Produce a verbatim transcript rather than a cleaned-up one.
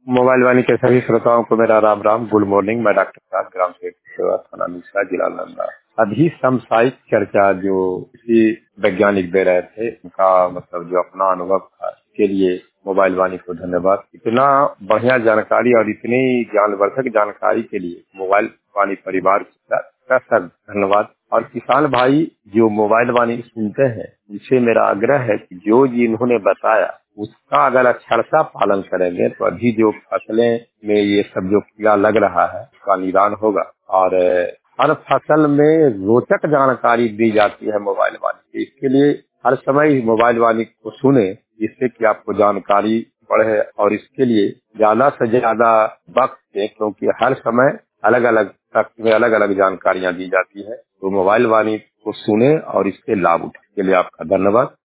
Mobile वाणी के सभी श्रोताओं को मेरा राम राम। Good morning. मैं डॉक्टर साहब ग्राम सेवा थाना मिश्रा, जिला नालंदा। अभी समसामयिक चर्चा जो किसी वैज्ञानिक दे रहे थे, उनका मतलब जो अपना अनुभव था, के लिए मोबाइल वाणी को धन्यवाद। इतना बढ़िया जानकारी और इतनी ज्ञानवर्धक जानकारी के लिए मोबाइल वाणी परिवार का सब धन्यवाद। और किसान भाई जो मोबाइल वाणी सुनते हैं, इसे मेरा आग्रह है कि जो जी इन्होंने बताया उसका अगर अक्षरशः पालन करेंगे तो अभी जो फसलें में ये सब जो कीड़ा लग रहा है उसका निदान होगा। और हर फसल में रोचक जानकारी दी जाती है मोबाइल वाणी। इसके लिए हर समय मोबाइल वाणी को सुने, जिससे कि आपको जानकारी बढ़े। और इसके लिए ज्यादा से ज्यादा वक्त दें, क्योंकि हर समय अलग अलग में अलग अलग जानकारियां दी जाती है। तो मोबाइल वाणी को सुने और इसके लाभ उठाने के लिए आपका धन्यवाद।